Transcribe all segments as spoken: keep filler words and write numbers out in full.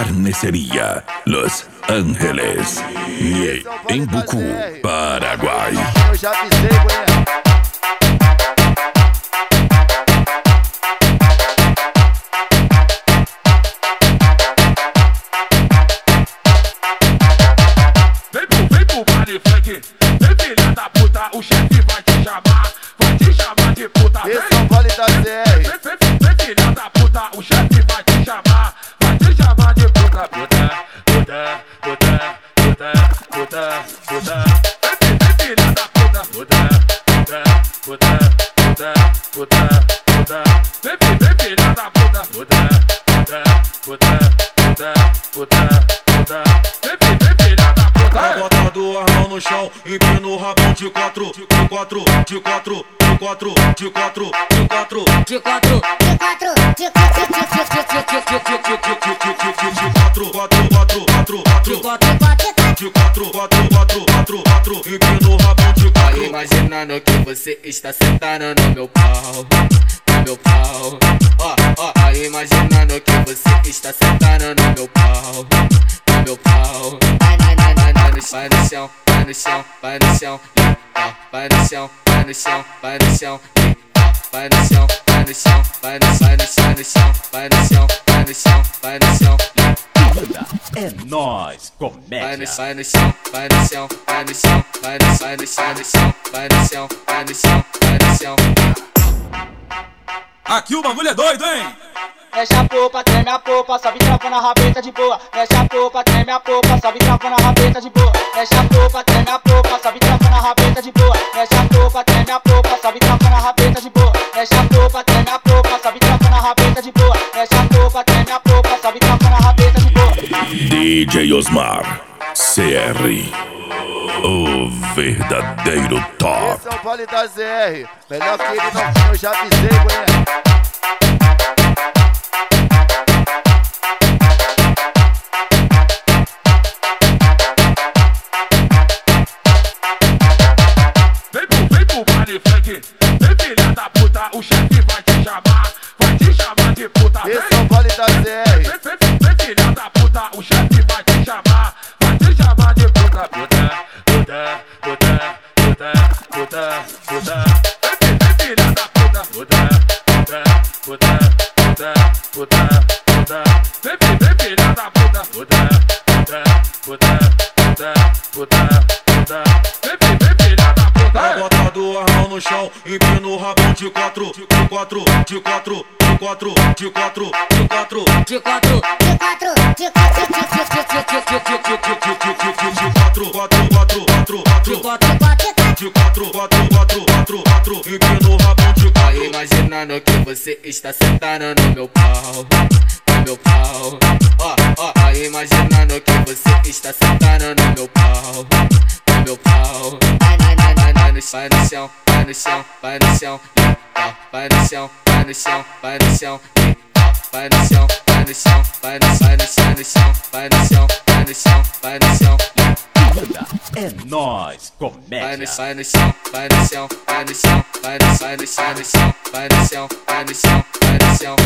Carnicería Los Ángeles, Nié, em Bucu, Paraguai. Eu já avisei, mulher. Vem pro, vem pro baile funk, vem filha da puta, o chefe vai te chamar, vai te chamar de puta. Vem, Esse é o vale da C R. vem, vem, vem filha da puta, o chefe vai te chamar, vai te chamar de puta. Puta, puta, puta, puta, puta, puta. Vem, vem filha da puta, puta, puta, puta, puta, puta, puta. Vem, vem, vem filha da puta, puta, puta, puta, puta, puta, puta. Vem, vem, vem filha da puta. Bota do armão no chão, empina o rabão de quatro, de quatro, de quatro, de quatro, de quatro, de quatro, De quatro, de quatro, de quatro, de quatro, de quatro, quatro, quatro, quatro, quatro, de quatro, de quatro, quatro, quatro, quatro, quatro, empina o rabão de quatro. Imaginando que você está sentada no meu pau, no meu pau. Ó, ó, imaginando que você está sentada no meu pau, no meu pau. Vai, vai, vai, vai, vai no chão, vai no chão, vai no chão, vai no chão, vai no chão, vai no chão, vai no chão, vai no chão, vai no chão, vai no chão, vai no chão, vai no chão, vai no chão. É nóis, Vai comédia. no, vai no chão, vai no chão, vai no chão, vai no, vai no chão, no chão, vai no chão, vai no chão, vai no chão. Aqui o bagulho é doido, hein? Mexe a popa, treme a popa, sobe travando a rabeta de boa. Mexe a popa, treme a popa, sobe travando a rabeta de boa. Mexe a popa, treme a popa, sobe travando a rabeta de boa. Mexe a popa, treme a popa, sobe travando a rabeta de boa. Mexe a popa, treme a popa, sobe travando a rabeta de boa. Mexe a popa, treme a popa, sobe travando a rabeta de boa. D J Osmar, C R, o verdadeiro top. Esse é o vale da Z R. Melhor que ele não tinha, eu já avisei, mulher. Vem pro, vem pro baile funk, vem filha da puta, o chefe vai te chamar, vai te chamar de puta. Vem, Esse é o vale da Z R. vem, vem, vem filha da puta, o chefe vai te chamar, vai te chamar de puta. Puta, puta, puta, puta, puta, puta. Vem, vem filha da puta, puta, puta, puta, puta, puta, puta. Vem, vem, vem filha da puta, puta, puta, puta, puta, puta, puta. Vem, vem, vem filha da puta. Bota do armão no chão, empina o rabão de quatro, de quatro, de quatro, de quatro, de quatro, de quatro, de quatro, de quatro, de quatro, de de quatro, quatro, quatro, quatro, quatro, quatro, de quatro, quatro, quatro, quatro, quatro, empina o rabão de quatro. Imaginando que você está sentada no meu pau, no meu pau. Ó, ó, imaginando que você está sentada no meu pau, no meu pau. Vai, vai, vai, vai, vai no, vai no chão, vai no chão, vai no chão, vai no chão, vai no chão, vai no chão, vai no chão, vai no chão, vai no, vai no chão, no chão, vai no chão, vai no chão, vai no chão. É nóis, Vai comédia. no, vai no chão, vai no chão, vai no chão, vai no, vai no chão, no chão, vai no chão, vai no chão, vai no chão.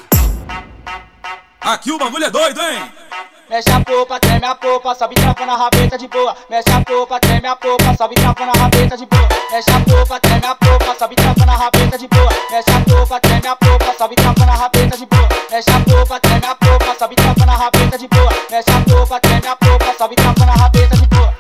Aqui o bagulho é doido, hein? Mexe a popa, treme a popa, sobe travando a rabeta de boa. Mexe a popa, treme a popa, sobe travando a rabeta de boa. Mexe a popa, treme a popa, sobe travando a rabeta de boa. Mexe a popa, treme a popa, sobe travando a rabeta de boa. Mexe a popa, treme a popa, sobe travando a rabeta de boa. Mexe a popa, treme a popa, sobe travando a rabeta de boa.